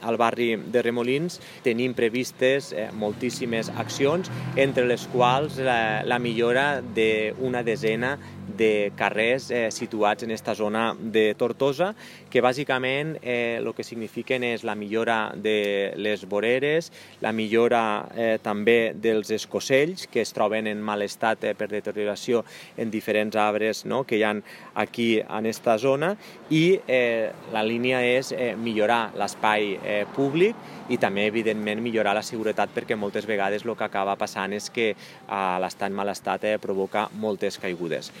Al barri de Remolins tenim previstes moltíssimes accions, entre les quals la millora d'una desena de carrers situats en aquesta zona de Tortosa, que bàsicament el que signifiquen és la millora de les voreres, la millora també dels escocells, que es troben en mal estat per deterioració en diferents arbres que hi ha aquí en aquesta zona, i la línia és millorar l'espai públic i també, evidentment, millorar la seguretat, perquè moltes vegades el que acaba passant és que l'estar en mal estat provoca moltes caigudes.